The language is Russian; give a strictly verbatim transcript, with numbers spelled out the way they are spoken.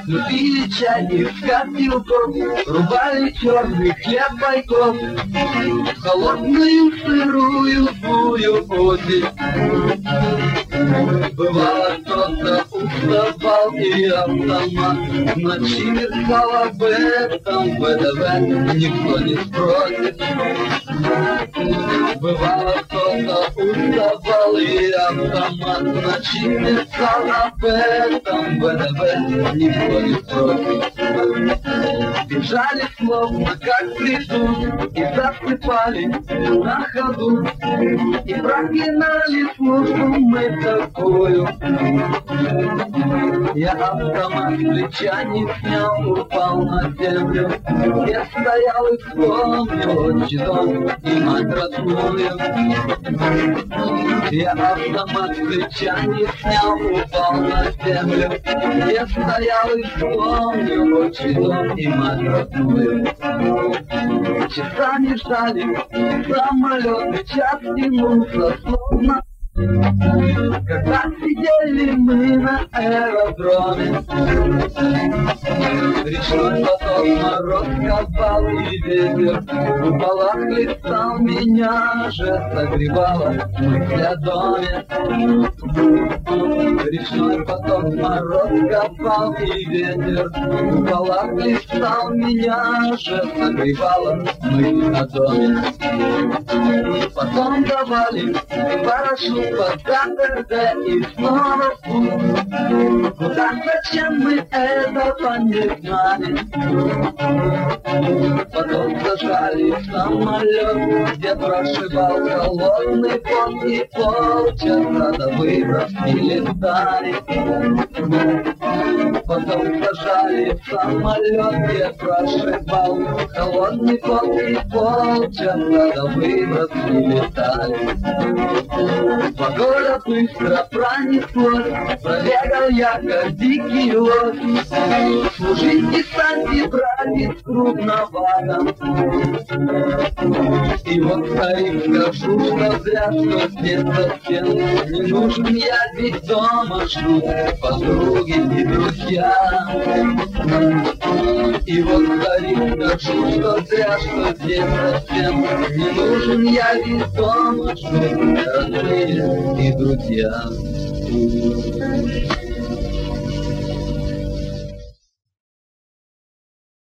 Мы пили чай из котелков, рубали черный хлеб бойков, холодную сырую злую осень. Бывало, кто-то уставал, и автомат ночи мерцал. Об этом ВДВ никто не спросит. Бывало, кто-то уставал, и автомат ночи мерцал. Об этом ВДВ никто не спросит. Бежали словно как придут, и засыпали на ходу, и проклинали службу мы такую. Я автомат с плеча не снял, упал на землю. Я стоял и вспомнил отчий дом и мать родную. Я автомат с плеча не снял, упал на землю. Я стоял и вспомнил отчий дом и мать родную. Часами ждали самолет, и час тянулся словно. Когда сидели мы на аэродроме, речной поток, мороз, копал и ветер в полах хлестал, меня же согревала мысль о доме. Речной поток, мороз, копал и ветер в полах хлестал, меня же согревала мысль о доме. Потом давали парашют под КТД и снова в путь. Куда, зачем мы этого не знали. Потом зажали самолет, где прошибал холодный пот, и полчаса до выброски летали. Потом зажали самолет, где прошибал холодный пот, и полчаса до выброски летали. Погода быстро пронеслась, пробегал я, как дикий лось. Служить в десанте, братец, трудновато. И вот старик, скажу, что зря, что здесь совсем не нужен я, ведь дома ждут подруги и друзья. И вот старик, скажу, что зря, что здесь совсем не нужен я, ведь дома ждут родные и друзья.